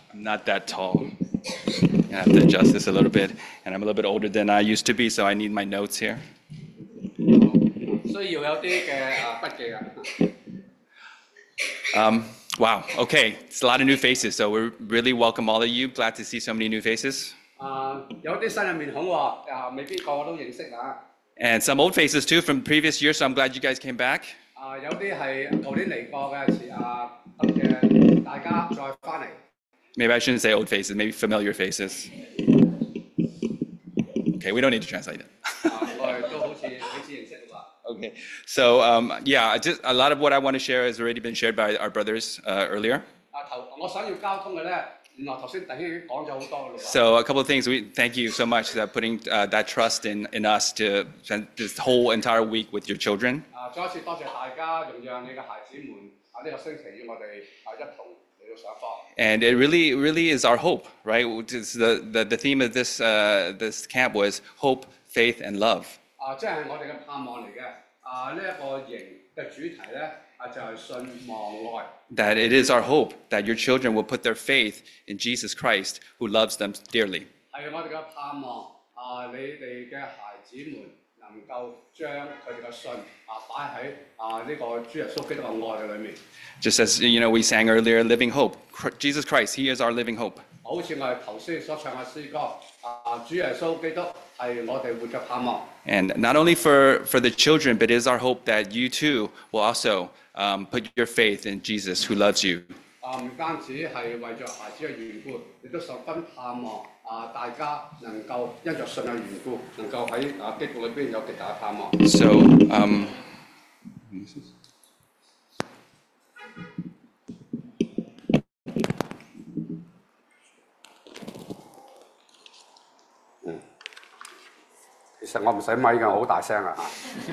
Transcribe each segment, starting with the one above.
I'm not that tall. I have to adjust this a little bit. And I'm a little bit older than I used to be, so I need my notes here. 需要有啲嘅筆記啊。 Wow, okay. It's a lot of new faces, so we really welcome all of you. Glad to see so many new faces. 有啲新嘅面孔喎，未必個個都認識啊。 And some old faces too from previous years, so I'm glad you guys came back. 有啲係舊年嚟過嘅，咁嘅大家再翻嚟。 Maybe I shouldn't say old faces, maybe familiar faces. Okay, we don't need to translate it. 我哋都好似彼此認識喎。 Okay, so yeah, just a lot of what I want to share has already been shared by our brothers earlier. 我想要交通嘅咧，原來頭先弟兄已經講咗好多啦。 So a couple of things. We thank you so much for putting that trust in us to spend this whole entire week with your children. 再一次多謝大家，容讓你嘅孩子們呢個星期與我哋一同嚟到上課。 And it really is our hope, right? The theme of this camp was hope, faith, and love. 即係我哋嘅盼望嚟嘅。呢一個營嘅主題咧，就係信望愛。 That it is our hope that your children will put their faith in Jesus Christ, who loves them dearly. 係我哋嘅盼望。你哋嘅孩子們能夠將佢哋嘅信擺喺呢個主耶穌基督嘅愛嘅裏面。 Just as we sang earlier, living hope. Jesus Christ, He is our living hope. 好似我哋頭先所唱嘅詩歌，主耶穌基督係我哋活嘅盼望。 And not only for the children, but it is our hope that you too will also put your faith in Jesus, who loves you. 唔單止係為着孩子嘅緣故，亦都十分盼望大家能夠因着信嘅緣故，能夠喺基督裏邊有極大嘅盼望。 So, 其實我唔使咪㗎，我好大聲啊！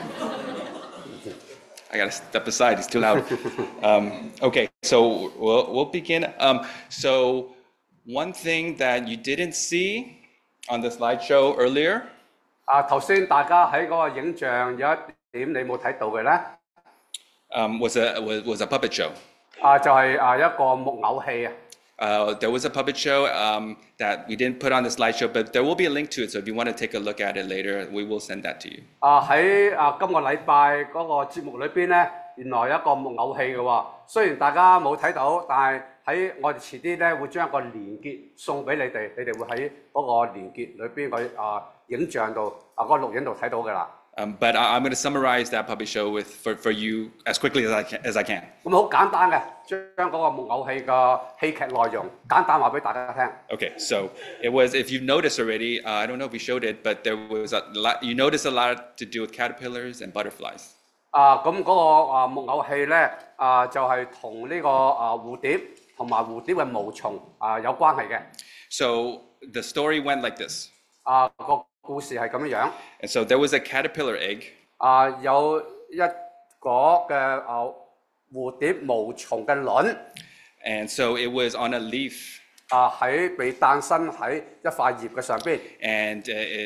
I gotta step aside. It's too loud. Okay, so we'll begin. So one thing that you didn't see on the slideshow earlier. 頭先大家喺嗰個影像有一點你冇睇到嘅咧 was a puppet show. 就係一個木偶戲啊。 There was a puppet show that we didn't put on the slideshow, but there will be a link to it. So if you want to take a look at it later, we will send that to you. 喺今個禮拜嗰個節目裏邊咧，原來有一個木偶戲嘅喎。雖然大家冇睇到，但係喺我哋遲啲咧會將一個連結送俾你哋，你哋會喺嗰個連結裏邊個影像度嗰個錄影度睇到㗎啦。 But I'm going to summarize that puppet show for you as quickly as I can. 咁好簡單嘅，將嗰個木偶戲嘅戲劇內容簡單話俾大家聽。 Okay, so it was. If you've noticed already, I don't know if we showed it, but there was a lot. You noticed a lot to do with caterpillars and butterflies. 咁嗰個木偶戲咧就係同呢個蝴蝶同埋蝴蝶嘅毛蟲有關係嘅。 So the story went like this. 個故事係咁樣。 And so there was a caterpillar egg. 有一個嘅蝴蝶毛蟲嘅卵。 And so it was on a leaf. 喺被誕生喺一塊葉嘅上邊。 And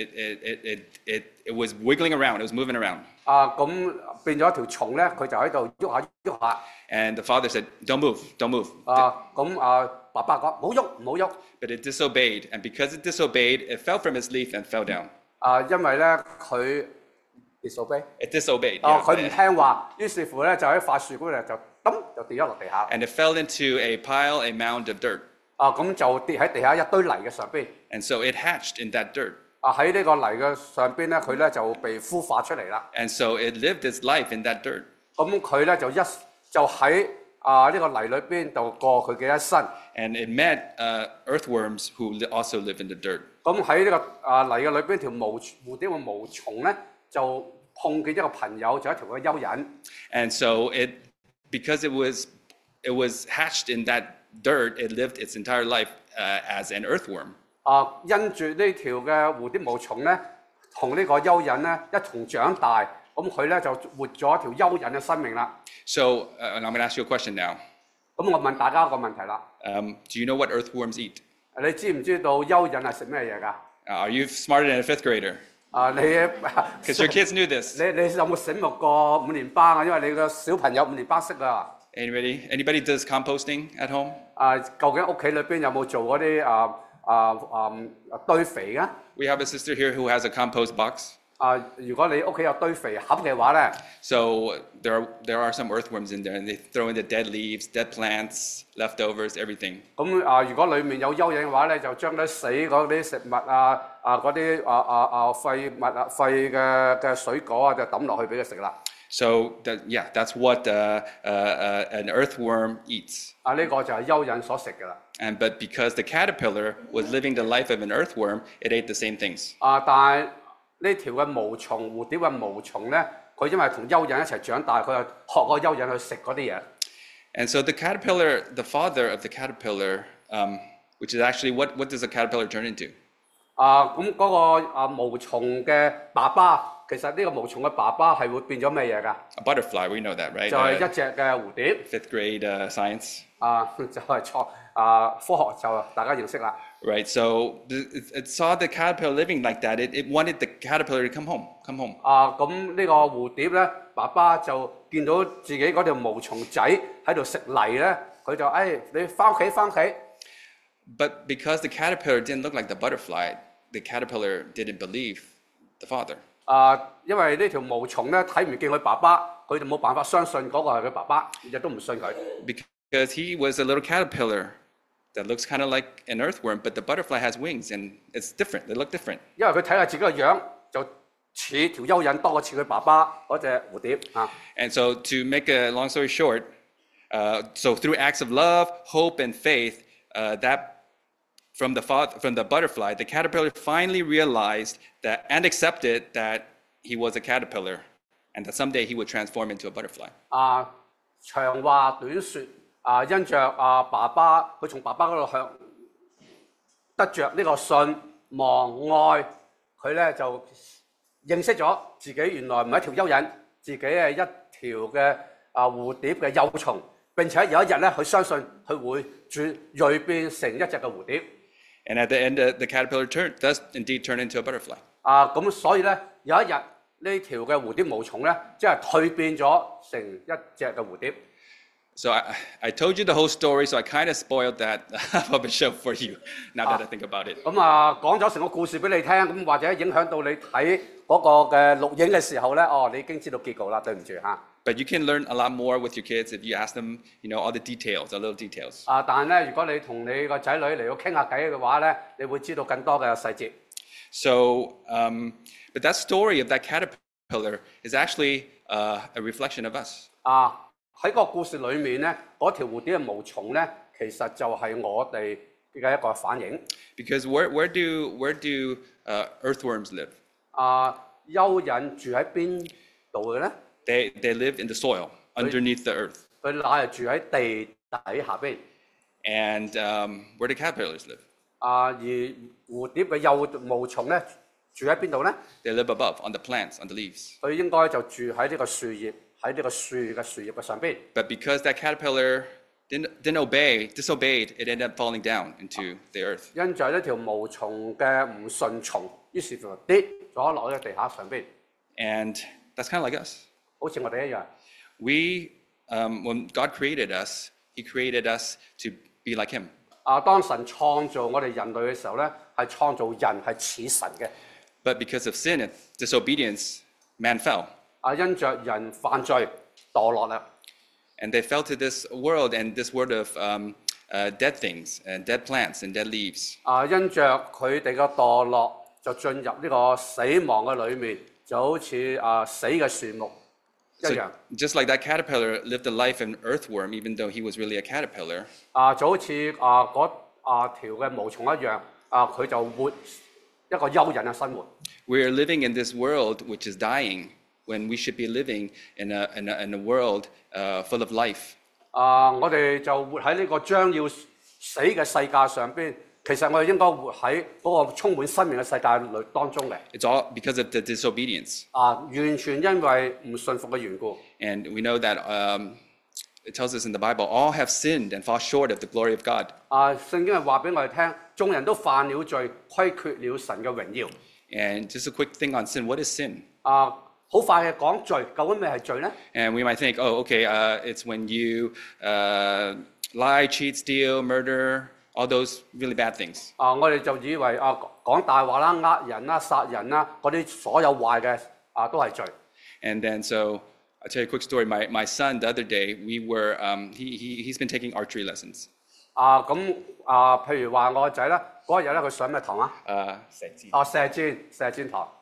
it was wiggling around. It was moving around. 咁變咗條蟲咧，佢就喺度喐下喐下。 And the father said, "Don't move, don't move." 咁爸爸講唔好喐，唔好喐。 But it disobeyed, and because it disobeyed, it fell from its leaf and fell down. 因為咧佢 disobey。 It disobeyed. 佢唔聽話，於是乎咧就喺塊樹嗰度就跌咗落地下。 And it fell into a mound of dirt. 咁就跌喺地下一堆泥嘅上邊。 And so it hatched in that dirt. 喺呢個泥嘅上邊咧，佢咧就被孵化出嚟啦。 And so it lived its life in that dirt. 咁佢咧就喺呢個泥裏邊度過佢嘅一生。 And it met earthworms who also live in the dirt. 咁喺呢個泥嘅裏邊，條蝴蝶嘅毛蟲咧就碰見一個朋友，就一條嘅蚯蚓。 And so because it was hatched in that dirt, it lived its entire life as an earthworm. 因住呢條嘅蝴蝶毛蟲咧，同呢個蚯蚓咧一同長大，咁佢咧就活咗一條蚯蚓嘅生命啦。 So I'm going to ask you a question now. 咁我問大家一個問題啦。 Do you know what earthworms eat? 你知唔知道蚯蚓係食咩嘢㗎 ？Are you smarter than a fifth grader? Because your kids knew this. 你有冇醒目過5年班啊？因為你個小朋友5年班識啊。 Anybody does composting at home? 究竟屋企裏邊有冇做嗰啲堆肥啊？ We have a sister here who has a compost box. 如果你屋企有堆肥盒嘅話咧， So there are some earthworms in there, and they throw in the dead leaves, dead plants, leftovers, everything. 咁如果裡面有蚯蚓嘅話咧，就將啲死嗰啲食物嗰啲廢物廢嘅水果就抌落去俾佢食啦。 So that's what an earthworm eats. 呢個就係蚯蚓所食嘅啦。 But because the caterpillar was living the life of an earthworm, it ate the same things. 但係呢條嘅毛蟲蝴蝶嘅毛蟲咧，佢因為同蚯蚓一齊長大，佢就學個蚯蚓去食嗰啲嘢。 And so the caterpillar, the father of the caterpillar, which is actually what does a caterpillar turn into? 咁嗰個毛蟲嘅爸爸，其實呢個毛蟲嘅爸爸係會變咗咩嘢㗎？ A butterfly, we know that, right? 就係一隻嘅蝴蝶。 Fifth grade science. 就係科學就大家認識啦。 Right, so it saw the caterpillar living like that. It wanted the caterpillar to come home. 咁呢個蝴蝶咧，爸爸就見到自己嗰條毛蟲仔喺度食泥咧，佢就你翻屋企翻屋企。 But because the caterpillar didn't look like the butterfly, the caterpillar didn't believe the father. 因為呢條毛蟲咧睇唔見佢爸爸，佢就冇辦法相信嗰個係佢爸爸，亦都唔信佢。 Because he was a little caterpillar that looks kind of like an earthworm, but the butterfly has wings and it's different. They look different. 因為佢睇下自己個樣就似條蚯蚓多過似佢爸爸嗰隻蝴蝶啊。 And so to make a long story short, so through acts of love, hope, and faith, that from the butterfly, the caterpillar finally realized that and accepted that he was a caterpillar, and that someday he would transform into a butterfly. 長話短説，因着爸爸，佢從爸爸嗰度得着呢個信望愛，佢咧就認識咗自己原來唔係一條蚯蚓，自己係一條嘅蝴蝶嘅幼蟲，並且有一日咧，佢相信佢會蛻變成一隻嘅蝴蝶。 And at the end, the caterpillar does indeed turn into a butterfly. 咁所以咧有一日呢條嘅蝴蝶毛蟲咧，即係蛻變咗成一隻嘅蝴蝶。 So I told you the whole story, so I kind of spoiled that puppet show for you, now that I think about it. 咁講咗成個故事俾你聽，咁或者影響到你睇嗰個嘅錄影嘅時候咧，你已經知道結局啦，對唔住嚇。 But you can learn a lot more with your kids if you ask them, all the details, the little details. 但係咧，如果你同你個仔女嚟到傾下偈嘅話咧，你會知道更多嘅細節。 So, but that story of that caterpillar is actually a reflection of us. 喺個故事裏面咧，嗰條蝴蝶嘅毛蟲咧，其實就係我哋嘅一個反應。 Because where do earthworms live? 蚯蚓住喺邊度嘅咧？ They live in the soil, underneath the earth. 佢乃係住喺地底下邊。 And where do caterpillars live? 而蝴蝶嘅幼毛蟲咧，住喺邊度咧？ They live above, on the plants, on the leaves. 佢應該就住喺呢個樹葉，喺呢個樹葉嘅上邊。 But because that caterpillar disobeyed, it ended up falling down into the earth. 因着呢條毛蟲嘅唔順從，於是就跌咗落喺地下上邊。 And that's kind of like us. 好似我哋一樣。 When God created us, He created us to be like Him. 當神創造我哋人類嘅時候咧，係創造人係似神嘅。 But because of sin and disobedience, man fell. 因着人犯罪墮落啦。 And they fell to this world and this world of dead things and dead plants and dead leaves. 因着佢哋嘅墮落，就進入呢個死亡嘅裏面，就好似死嘅樹木一 So 樣。 just like that caterpillar lived a life in earthworm, even though he was really a caterpillar. 就好似嗰條嘅毛蟲一樣，佢就活一個蚯蚓嘅生活。 We are living in this world which is dying when we should be living in a world full of life. 我哋就活喺呢個將要死嘅世界上邊。其實我哋應該活喺嗰個充滿生命嘅世界裏當中嘅。 It's all because of the disobedience. 完全因為唔信服嘅緣故。 And we know that it tells us in the Bible, all have sinned and fall short of the glory of God. 聖經係話俾我哋聽，眾人都犯了罪，虧缺了神嘅榮耀。 And just a quick thing on sin, what is sin? 好快嘅講罪，究竟咩係罪咧？ And we might think, oh, okay, it's when you lie, cheat, steal, murder, all those really bad things. 我哋就以為講大話啦、呃人啦、殺人啦，嗰啲所有壞嘅都係罪。 And then so I'll tell you a quick story. My son the other day, we were he's been taking archery lessons. 譬如話我個仔咧，嗰日咧佢上咩堂啊？射箭堂。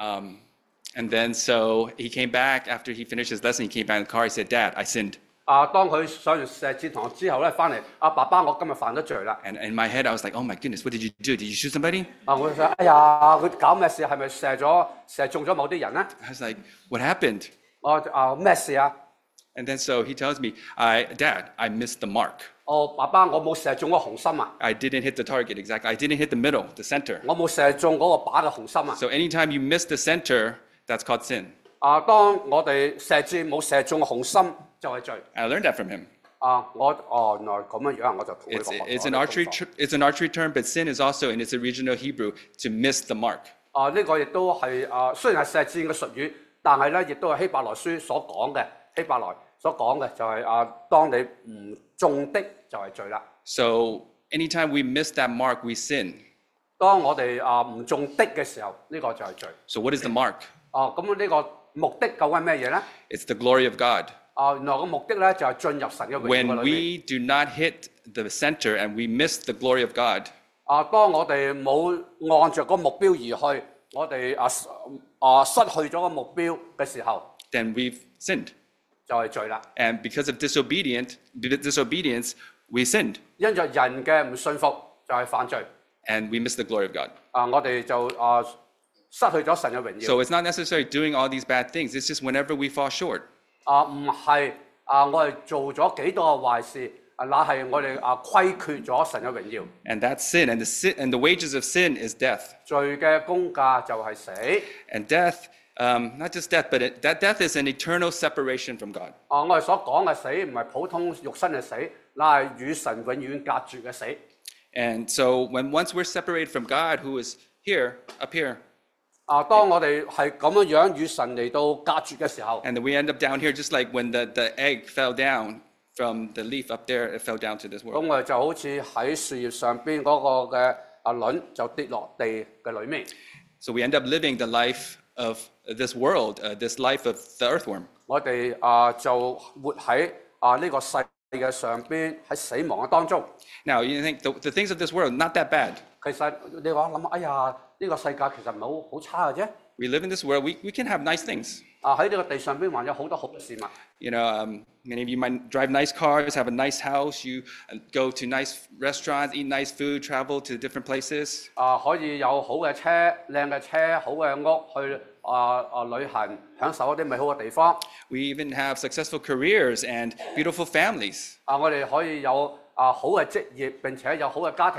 And then so he came back after he finished his lesson. He came back in the car. He said, "Dad, I sinned." 當佢上完射箭堂之後咧，翻嚟爸爸，我今日犯咗罪啦。 And in my head, I was like, "Oh my goodness, what did you do? Did you shoot somebody?" 我就想，哎呀，佢搞咩事？係咪射中咗某啲人咧？ I was like, "What happened?" 咩事啊？ And then so he tells me, "Dad, I missed the mark. 爸爸，我冇射中個紅心啊！ I didn't hit the target exactly. I didn't hit the middle, the center. 我冇射中嗰個靶嘅紅心啊！ So anytime you miss the center, that's called sin." 當我哋射箭冇射中紅心就係罪。 I learned that from him. 原來咁樣，我就同佢 It's 講。 it's an archery term, but sin is also in its original Hebrew to miss the mark. 呢個亦都係雖然係射箭嘅術語，但係咧亦都係希伯來書所講嘅。希伯來所講嘅就係當你唔中的就係罪啦。 So anytime we miss that mark, we sin. 當我哋唔中的嘅時候，呢個就係罪。 So what is the mark? 咁呢個目的究竟係咩嘢咧？ It's the glory of God. 原來個目的咧就係進入神嘅榮耀 When 裏面。 we do not hit the center and we miss the glory of God, 當我哋冇按着個目標而去，我哋失去咗個目標嘅時候， then we've sinned. 就係罪啦。 And because of disobedience, we sinned. 因着人嘅唔信服就係犯罪。 And we miss the glory of God. 我哋就失去咗神嘅榮耀。 So it's not necessarily doing all these bad things. It's just whenever we fall short. 唔係我哋做咗幾多嘅壞事，乃係我哋虧缺咗神嘅榮耀。 And that's sin. And the wages of sin is death. 罪嘅工價就係死。 And death, not just death, but that death is an eternal separation from God. 我哋所講嘅死唔係普通肉身嘅死，乃係與神永遠隔絕嘅死。 And so once we're separated from God, who is here, up here, 當我哋係咁樣與神嚟到隔絕嘅時候， and then we end up down here, just like when the egg fell down from the leaf up there, it fell down to this 咁 world. 我哋就好似喺樹葉上邊嗰個嘅卵就跌落地嘅裏面。 So we end up living the life of this world, this life of the earthworm. 我哋就活喺呢個世界上邊喺死亡嘅當中。 Now, you think the things of this world, not that bad. 其實你話諗，哎呀，呢個世界其實唔係好差嘅啫。 We live in this world, we can have nice things. 喺呢個地上邊還有好多好嘅事物。 You know, many of you might drive nice cars, have a nice house, you go to nice restaurants, eat nice food, travel to different places. 可以有好嘅車、靚嘅車、好嘅屋去旅行，享受一啲美好嘅地方。 We even have successful careers and beautiful families. 我哋可以有好嘅職業，並且有好嘅家庭。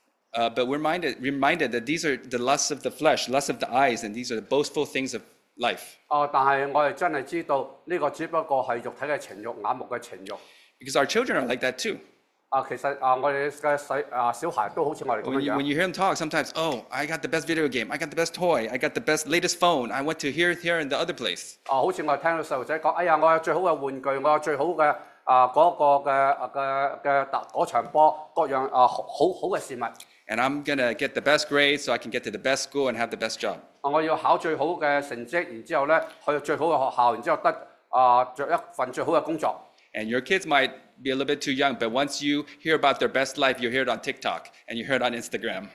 But we're reminded that these are the lusts of the flesh, lusts of the eyes, and these are the boastful things of life. 但係我哋真係知道呢個只不過係肉體嘅情慾、眼目嘅情慾。 Because our children are like that too. 其實我哋嘅小孩都好似我哋咁 When 樣。 you hear them talk, sometimes, oh, I got the best video game, I got the best toy, I got the best latest phone, I went to here, and the other place. 好似我哋聽到細路仔講，哎呀，我有最好嘅玩具，我有最好嘅嗰個嘅嗰場波，各樣好嘅事物。 And I'm going to get the best grades so I can get to the best school and have the best job. 我要考最好嘅成績，然之後咧去最好嘅學校，然之後得着一份最好嘅工作。 And your kids might be a little bit too young, but once you hear about their best life, you hear it on TikTok and you hear it on Instagram.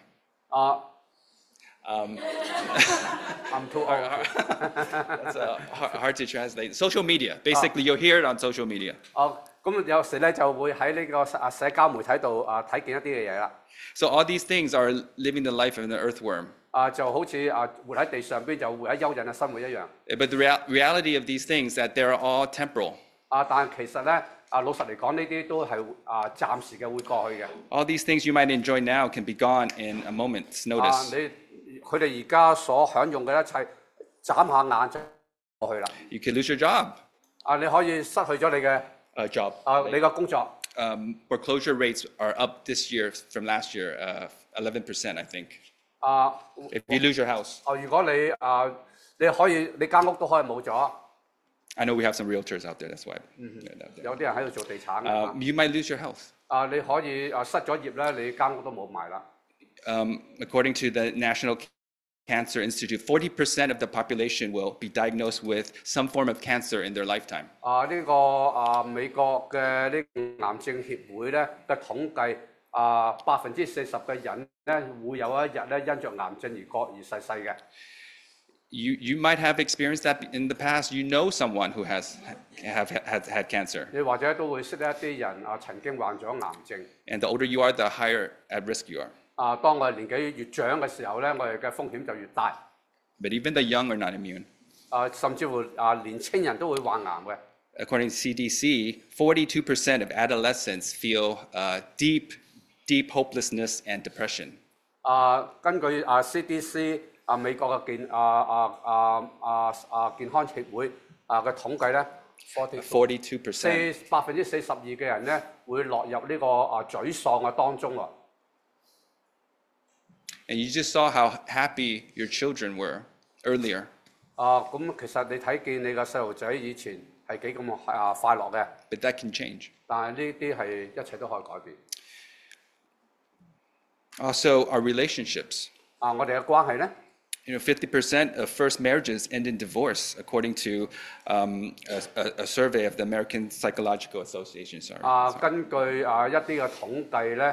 I'm too old. That's hard to translate. Social media. Basically, you'll hear it on social media. 咁有時咧就會喺呢個社交媒體度睇見一啲嘅嘢啦。 So all these things are living the life of an earthworm. 就好似活喺地上邊就活喺幽隱嘅生活一樣。 But the reality of these things that they're all temporal. 但其實咧老實嚟講，呢啲都係暫時嘅會過去嘅。 All these things you might enjoy now can be gone in a moment's notice. 佢哋而家所享用嘅一切，眨下眼就過去啦。 You could lose your job. 你可以失去咗你嘅 job. 你嘅工作。 Foreclosure rates are up this year from last year, 11%, I think. If you lose your house. 如果你可以，你間屋都可以冇咗。 I know we have some realtors out there, that's why. 有啲人喺度做地產嘅。 You might lose your health. 你可以失咗業咧，你間屋都冇埋啦。 According to the National Cancer Institute, 40% of the population will be diagnosed with some form of cancer in their lifetime. 呢個美國嘅呢個癌症協會咧嘅統計，40%嘅人咧會有一日咧因着癌症而逝世嘅。 You might have experienced that in the past. You know someone who has had cancer. 你或者都會識一啲人曾經患咗癌症。 And the older you are, the higher at risk you are. 當我哋年紀越長嘅時候咧，我哋嘅風險就越大。 But even the young are not immune. 甚至乎年青人都會患癌嘅。 According to CDC, 42% of adolescents feel deep hopelessness and depression. 根據CDC 美國嘅健康協會嘅統計咧 42%. 42%嘅人咧會落入呢個沮喪嘅當中喎。 And you just saw how happy your children were earlier. 咁其實你睇見你個細路仔以前係幾咁快樂嘅。 But that can change. 但係呢啲係一切都可以改變。 Also, our relationships. 我哋嘅關係咧。 50% of first marriages end in divorce, according to a survey of the American Psychological Association. 根據一啲嘅統計咧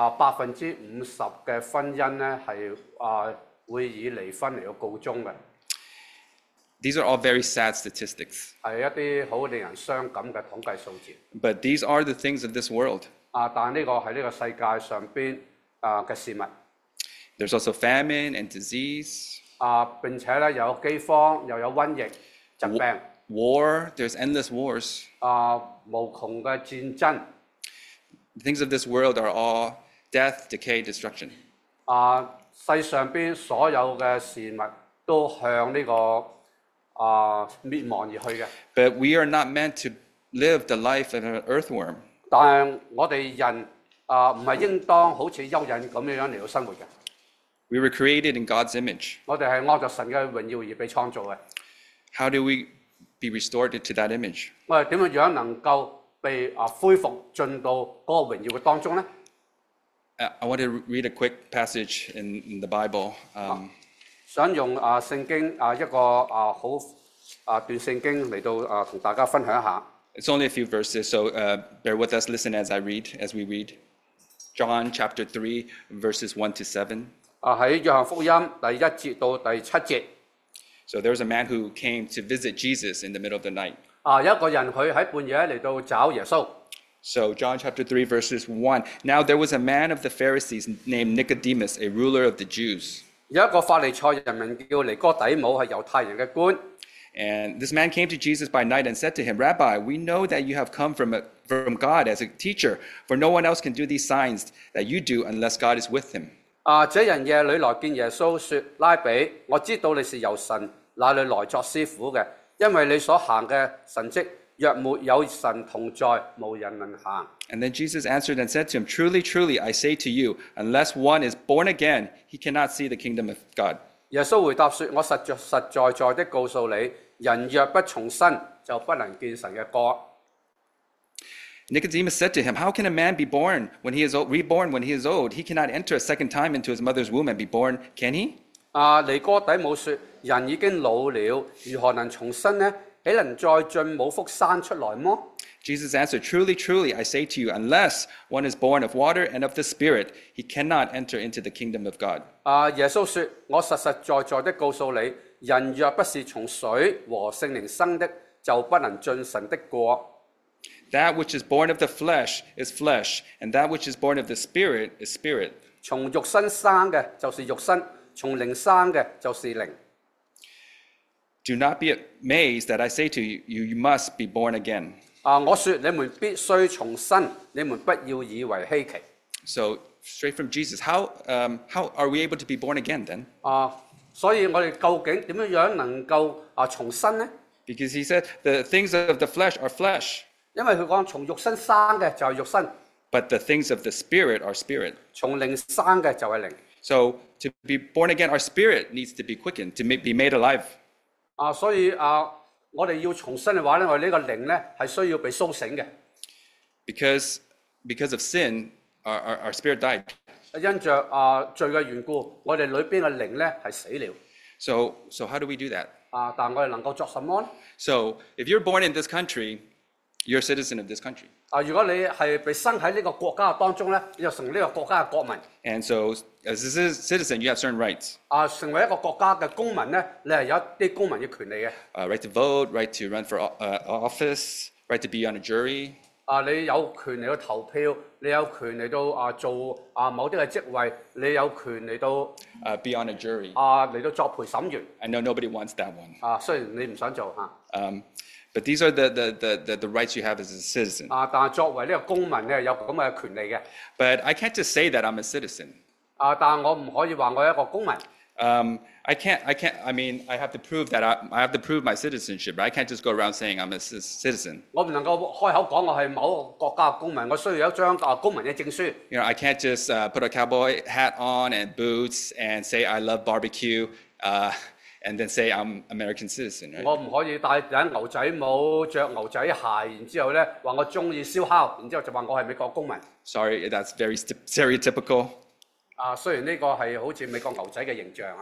，50%嘅婚姻咧係會以離婚嚟到告終嘅。 These are all very sad statistics. 係一啲好令人傷感嘅統計數字。 But these are the things of this world. 但呢個係呢個世界上邊嘅事物。 There's also famine and disease. 並且咧有饑荒，又有瘟疫、疾病。 War, there's endless wars. 無窮嘅戰爭。 The things of this world are all death, decay, destruction. 世上邊所有嘅事物都向呢個滅亡而去嘅。 But we are not meant to live the life of an earthworm. 但係我哋人唔係應當好似蚯蚓咁樣嚟到生活嘅。 We were created in God's image. 我哋係按照神嘅榮耀而被創造嘅。 How do we be restored to that image? 我哋點樣能夠被恢復進到嗰個榮耀嘅當中咧？ I want to read a quick passage in the Bible. 想用聖經一個好段聖經嚟到同大家分享一下。 It's only a few verses, so bear with us. Listen as we read. John chapter 3, verses 1 to 7. 喺約翰福音第1節到第7節。 So there was a man who came to visit Jesus in the middle of the night. 有一個人佢喺半夜嚟到找耶穌。 So John chapter 3, verses 1. Now there was a man of the Pharisees named Nicodemus, a ruler of the Jews. 有一個法利賽人名叫尼哥底母，係猶太人嘅官。 And this man came to Jesus by night and said to him, Rabbi, we know that you have come from God as a teacher, for no one else can do these signs that you do unless God is with him. 這人夜裏來見耶穌，說：拉比，我知道你是由神那裏來作師傅嘅，因為你所行嘅神蹟，若沒有神同在，無人能行。 And then Jesus answered and said to him, Truly, truly, I say to you, unless one is born again, he cannot see the kingdom of God. 耶穌回答說：我實在的告訴你，人若不重生，就不能見神嘅國。 Nicodemus said to him, How can a man be born when he is reborn when he is old? He cannot enter a second time into his mother's womb and be born, can he? 尼哥底母說：人已經老了，如何能重生呢？豈能再進母腹生出來麼？ Jesus answered, Truly, truly, I say to you, unless one is born of water and of the Spirit, he cannot enter into the kingdom of God. 耶穌說：我實在的告訴你，人若不是從水和聖靈生的，就不能進神的國。 That which is born of the flesh is flesh, and that which is born of the Spirit is spirit. 從肉身生嘅就是肉身，從靈生嘅就是靈。 Do not be amazed that I say to you, you must be born again. 我說你們必須重生，你們不要以為稀奇。 So straight from Jesus, how are we able to be born again then? 所以我哋究竟點樣能夠重生呢？ Because he said the things of the flesh are flesh. 因為佢講從肉身生嘅就係肉身， But the things of the Spirit are spirit. 從靈生嘅就係靈。 So to be born again, our spirit needs to be quickened, to be made alive. 所以我哋要重生嘅話咧，我哋呢個靈咧係需要被甦醒嘅。 Because of sin, our spirit died. 因着罪嘅緣故，我哋裏邊嘅靈咧係死了。 So how do we do that? 但我哋能夠作什麼咧？ So if you're born in this country, you're a citizen of this country. 如果你係被生喺呢個國家當中咧，你就成為呢個國家嘅國民。 And so as a citizen, you have certain rights. 成為一個國家嘅公民咧，你係有一啲公民嘅權利嘅。 Right to vote, right to run for office, right to be on a jury. 你有權嚟到投票，你有權嚟到做某啲嘅職位，你有權嚟到 be on a jury. 嚟到作陪審員。 I know nobody wants that one. 雖然你唔想做 But these are the rights you have as a citizen. 但係作為呢個公民咧，有咁嘅權利嘅。 But I can't just say that I'm a citizen. 但係我唔可以話我係一個公民。 I can't. I mean, I have to prove that I have to prove my citizenship. But I can't just go around saying I'm a citizen. 我唔能夠開口講我係某個國家嘅公民，我需要有一張公民嘅證書。 I can't just put a cowboy hat on and boots and say I love barbecue, and then say I'm American citizen. Right? 我唔可以戴頂牛仔帽、着牛仔鞋，然之後咧話我中意燒烤，然之後就話我係美國公民。 Sorry, that's very stereotypical. 雖然呢個係好似美國牛仔嘅形象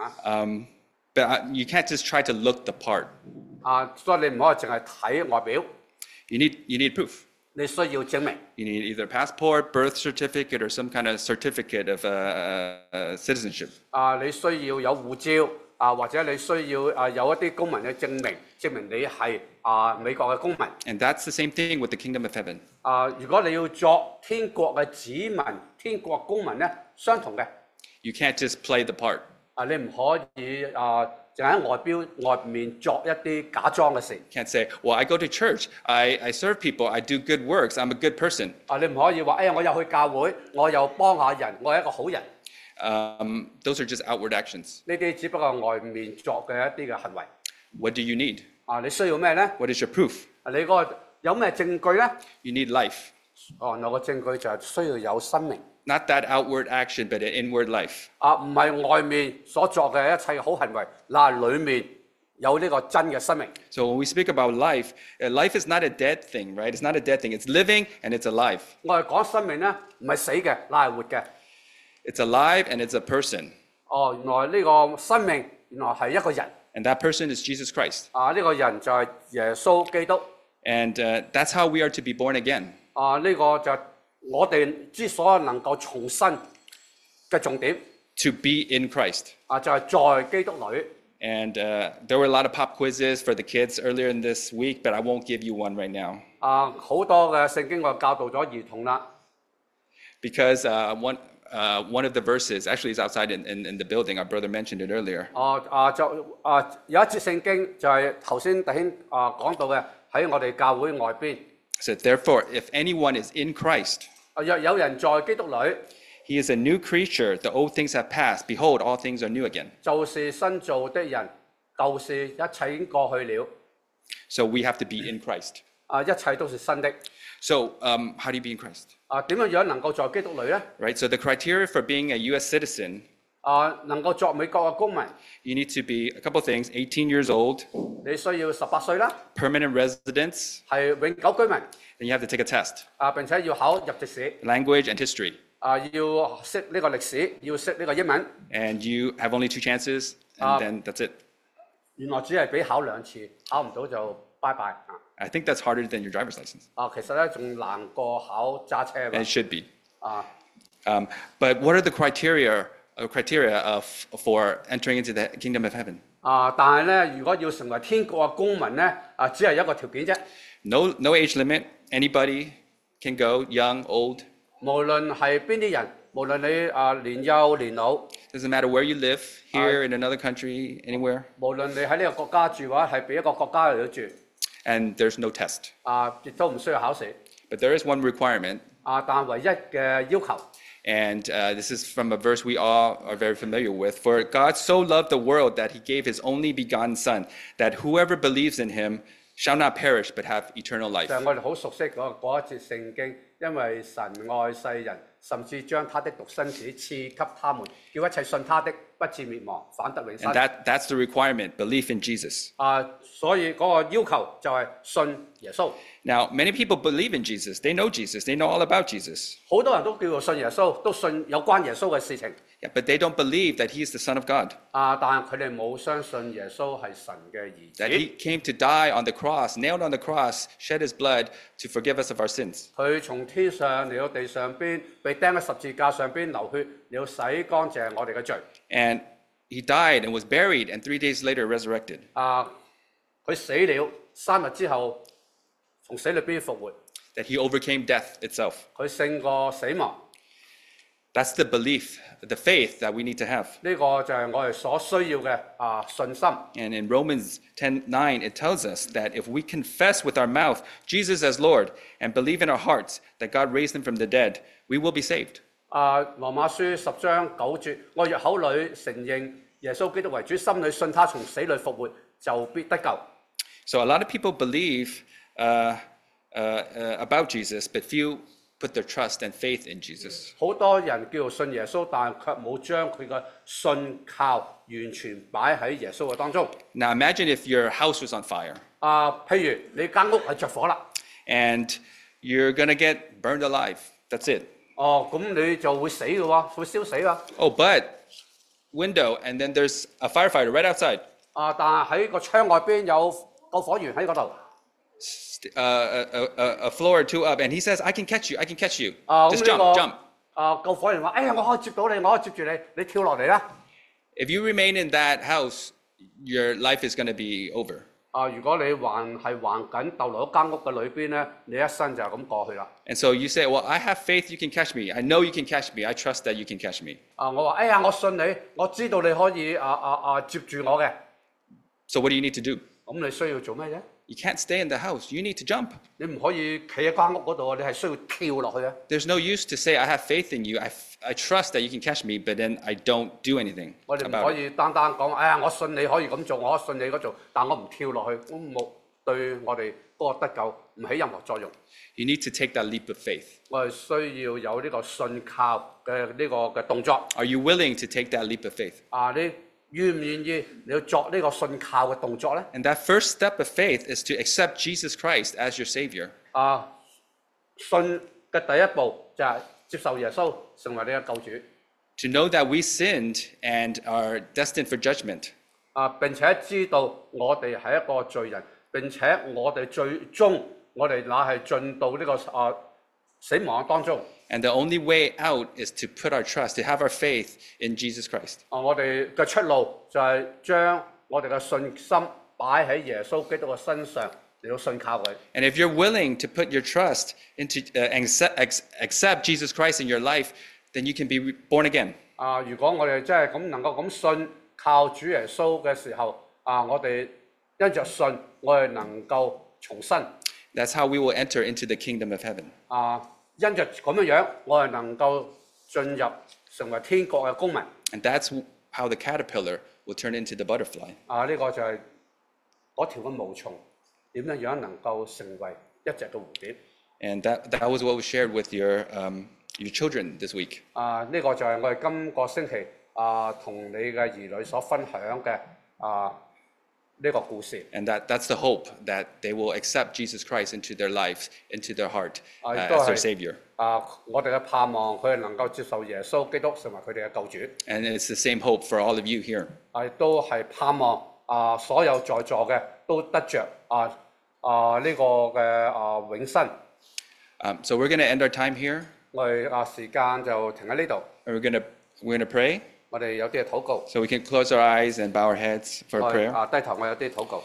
But you can't just try to look the part. 所以你唔可以淨係睇外表， You need proof. 你需要證明。 You need either a passport, birth certificate, or some kind of certificate of citizenship. 你需要有護照或者你需要有一啲公民嘅證明，證明你係美國嘅公民。 And that's the same thing with the kingdom of heaven. 如果你要作天國嘅子民、天國公民咧，相同嘅。 You can't just play the part. 你唔可以淨喺外面作一啲假裝嘅事。 You can't say, well, I go to church, I serve people, I do good works, I'm a good person. 你唔可以話，我又去教會，我又幫下人，我係一個好人。 Those are just outward actions. 呢啲只不過係外面作嘅一啲嘅行為。 What do you need? 你需要咩咧？ What is your proof? 你有咩證據咧？ You need life. 我個證據就係需要有生命。 Not that outward action, but an inward life. 唔係外面所作嘅一切好行為，裏面有呢個真嘅生命。 So when we speak about life, life is not a dead thing, right? It's not a dead thing. It's living and it's alive. 我哋講生命咧，唔係死嘅，係活嘅。 It's alive and it's a person. 原來呢個生命原來係一個人。 And that person is Jesus Christ. 呢個人就係耶穌基督。 And that's how we are to be born again. 呢個就係我哋之所以能夠重生嘅重點。 To be in Christ. 就係在基督裏。 And there were a lot of pop quizzes for the kids earlier in this week, but I won't give you one right now. 好多嘅聖經我教導咗兒童啦。 Because one of the verses, actually is outside in the building, our brother mentioned it earlier. 有一節聖經就係頭先弟兄講到嘅，喺我哋教會外邊。 So therefore, if anyone is in Christ, 若有人在基督裏， he is a new creature. The old things have passed. Behold, all things are new again. 就是新造的人，舊事一切已經過去了。 So we have to be in Christ. 一切都是新的。 So how do you be in Christ? 點樣能夠在基督裏呢？ Right. So the criteria for being a U.S. citizen, 能夠作美國嘅公民， you need to be a couple things: 18 years old, 你需要18歲啦， permanent residence, 係永久居民。 then you have to take a test, 並且要考入籍試。 language and history, 要識呢個歷史，要識呢個英文。 and you have only 2 chances, and then that's it. 原來只係俾考2次，考唔到就拜拜。 I think that's harder than your driver's license. 其實咧仲難過考揸車 And it should be. 啊。 But what are the criteria for entering into the kingdom of heaven? 但係咧，如果要成為天國嘅公民咧，只係一個條件啫。 No age limit. Anybody can go, young, old. 無論係邊啲人，無論你年幼年老， Doesn't matter where you live, here, in another country, anywhere. 無論你喺呢個國家住嘅話，係俾一個國家嚟到住。 And there's no test. 亦都唔需要考試。 But there is one requirement. 但唯一嘅要求。 And this is from a verse we all are very familiar with. For God so loved the world that he gave his only begotten Son, that whoever believes in him shall not perish but have eternal life. 就係我哋好熟悉嗰一節聖經，因為神愛世人， 甚至將他的獨生子賜給他們，叫一切信他的不至滅亡，反得永生。 And that's the requirement, belief in Jesus. 所以嗰個要求就係信耶穌。 Now, many people believe in Jesus. They know Jesus. They know all about Jesus. 好多人都叫做信耶穌，都信有關耶穌嘅事情。 Yeah, but they don't believe that he is the Son of God, 但係佢哋冇相信耶穌係神嘅兒 that 子。 he came to die on the cross, nailed on the cross, shed his blood to forgive us of our sins. 佢從天上嚟到地上邊，被釘喺十字架上邊流血，嚟到洗乾淨我哋嘅罪。 And he died and was buried, and 3 days later resurrected. 佢死了3日之後，從死裏邊復活， That he overcame death itself. 佢勝過死亡。 That's the belief, the faith that we need to have. 呢個就係我哋所需要嘅信心。 And in Romans 10:9, it tells us that if we confess with our mouth Jesus as Lord and believe in our hearts that God raised him from the dead, we will be saved. 羅馬書10章9節，我若口裏承認耶穌基督為主，心裏信他從死裏復活，就必得救。 So a lot of people believe about Jesus, but few put their trust and faith in Jesus. 好多人叫做信耶穌，但係卻冇將佢嘅信靠完全擺喺耶穌嘅當中。 Now imagine if your house was on fire 譬如你間屋係着火啦， and you're gonna get burned alive. That's it. 咁你就會死嘅喎，會燒死啦。 Oh, but window, and then there's a firefighter right outside. 但係喺個窗外邊有救火員喺嗰度。 A floor or two up, and he says, I can catch you, I can catch you. 咁 Just 呢 jump, jump. 個救火員話：哎呀，我可以接到你，我可以接住你，你跳落嚟啦。 If you remain in that house, your life is going to be over. 如果你還緊逗留喺間屋嘅裏邊咧，你一生就係咁過去啦。 And so you say, well, I have faith you can catch me. I know you can catch me. I trust that you can catch me. 我話：哎呀，我信你，我知道你可以接住我嘅。 So what do you need to do? 咁你需要做咩啫？ You can't stay in the house. You need to jump. 你唔可以企喺間屋嗰度，你係需要跳落去啊！ There's no use to say, I have faith in you. I trust that you can catch me, but then I don't do anything 我哋唔 about 可 it. 以單單講：哎呀，我信你可以咁做，我信你嗰做，但我唔跳落去，咁冇對我哋嗰個得救唔起任何作用。 You need to take that leap of faith. 我哋需要有呢個信靠嘅呢個嘅動作。 Are you willing to take that leap of faith? 你願唔願意你要作呢個信靠嘅動作咧？ And that first step of faith is to accept Jesus Christ as your Savior. 信嘅第一步就係接受耶穌成為你嘅救主。 To know that we sinned and are destined for judgment. 並且知道我哋係一個罪人，並且我哋最終我哋那係進到呢個死亡當中。 And the only way out is to put our trust, to have our faith in Jesus Christ. 我哋嘅出路就係將我哋嘅信心擺喺耶穌基督嘅身上嚟到信靠佢。 And if you're willing to put your trust into and accept Jesus Christ in your life, then you can be born again. 如果我哋真係咁能夠咁信靠主耶穌嘅時候，我哋因着信，我哋能夠重生。 That's how we will enter into the kingdom of heaven. 因着咁樣，我哋能夠進入成為天國嘅公民。 And that's how the caterpillar will turn into the butterfly. 呢個就係嗰條嘅毛蟲點樣能夠成為一隻嘅蝴蝶。 And that was what was shared with your children this week. 呢個就係我哋今個星期同你嘅兒女所分享嘅呢個故事。 And that's the hope that they will accept Jesus Christ into their lives, into their heart 亦 as 都 their 係 Savior. 我哋嘅盼望，佢哋能夠接受耶穌基督成為佢哋嘅救主。 And it's the same hope for all of you here. 亦都係盼望所有在座嘅都得着呢個嘅永生。 So we're going to end our time here. 我哋時間就停喺呢度。 And we're gonna pray. 我哋有啲嘅禱告。 So we can close our eyes and bow our heads for 我 prayer. 低頭，我有啲禱告。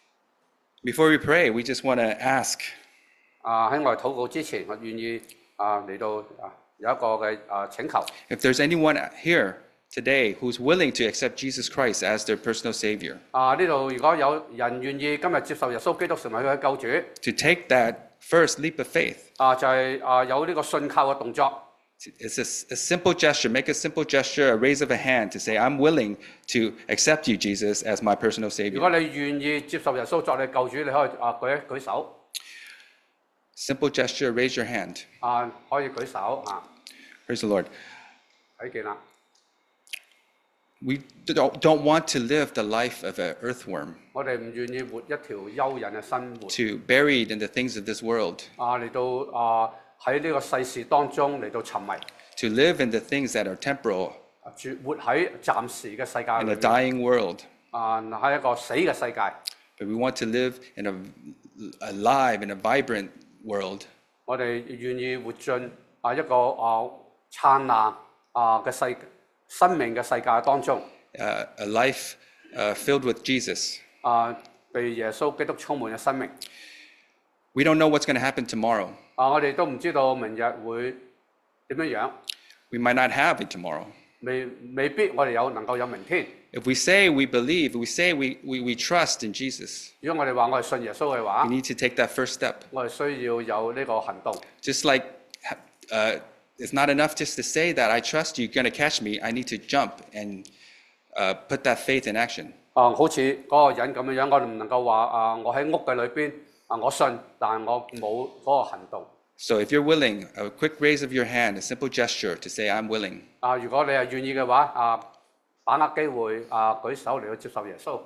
Before we pray, we just want to ask, 喺我哋禱告之前，我願意嚟到有一個嘅請求。 if there's anyone here today who's willing to accept Jesus Christ as their personal Savior, 呢度如果有人願意今日接受耶穌基督成為佢嘅救主， to take that first leap of faith. 就係有呢個信靠嘅動作。 It's a simple gesture. Make a simple gesture, a raise of a hand to say, I'm willing to accept you, Jesus, as my personal 如果 Savior. 你願意接受耶穌作你救主，你可以舉一舉手。 Simple gesture, raise your hand. 可以舉手 Praise the Lord. 睇見啦。 We don't want to live the life of an earthworm, 我哋唔願意活一條幽隱嘅生活， to buried in the things of this world, 嚟到喺呢個世事當中嚟到沉迷， to live in the things that are temporal 活喺暫時嘅世界 in 裏 a 面， dying world. 喺一個死嘅世界。 But we want to live in a alive and a vibrant world. 我哋願意活進一個燦爛嘅生命嘅世界當中， A life filled with Jesus. 被耶穌基督充滿嘅生命。 We don't know what's going to happen tomorrow. 我哋都唔知道明日會點樣樣， We might not have it tomorrow. 未必我哋能夠有明天。 If we say we believe, we say we trust in Jesus, 如果我哋話我係信耶穌嘅 we 話， need to take that first step. 我哋需要有呢個行動。 Just like it's not enough just to say that I trust you, you're going to catch me. I need to jump and put that faith in action. 好似嗰個人咁樣，我哋唔能夠話我喺屋嘅裏邊我信，但係我冇嗰個行動。 So if you're willing, a quick raise of your hand, a simple gesture to say I'm willing. 如果你係願意嘅話，把握機會舉手嚟到接受耶穌。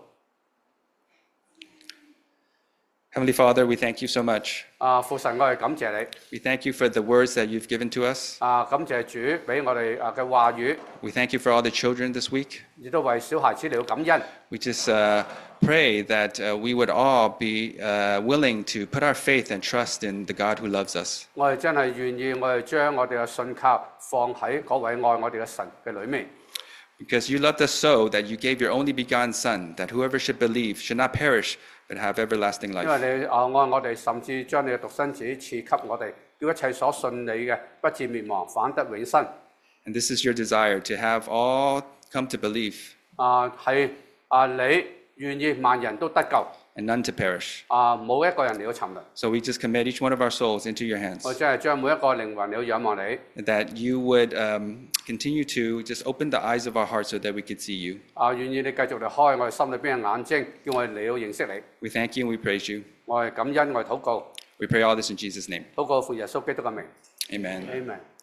Heavenly Father, we thank you so much. 父神，我哋感謝你。 We thank you for the words that you've given to us. 感謝主俾我哋嘅話語， We thank you for all the children this week. 亦都為小孩子嚟到感恩。 We just pray that we would all be willing to put our faith and trust in the God who loves us. 我哋真係願意，我哋將我哋嘅信靠放喺嗰位愛我哋嘅神嘅裏面。 Because you loved us so that you gave your only begotten Son, that whoever should believe should not perish, but have everlasting 因為 life. 你愛我哋，甚至將你嘅獨生子賜給我哋，叫一切所信你嘅不至滅亡，反得永生。 And this is your desire, to have all come to believe 係你願意萬人都得救， and none to perish. 冇一個人嚟到沉淪。 So we just commit each one of our souls into your 我 hands, 真係將每一個靈魂嚟到仰望你。 that you would continue to just open the eyes of our hearts so that we could see you. 願意你繼續嚟開我哋心裏邊嘅眼睛，叫我哋嚟到認識你。 We thank you and we praise you. 我哋感恩，我哋禱告， We pray all this in Jesus' name. 禱告奉耶穌基督嘅名。 Amen. Amen。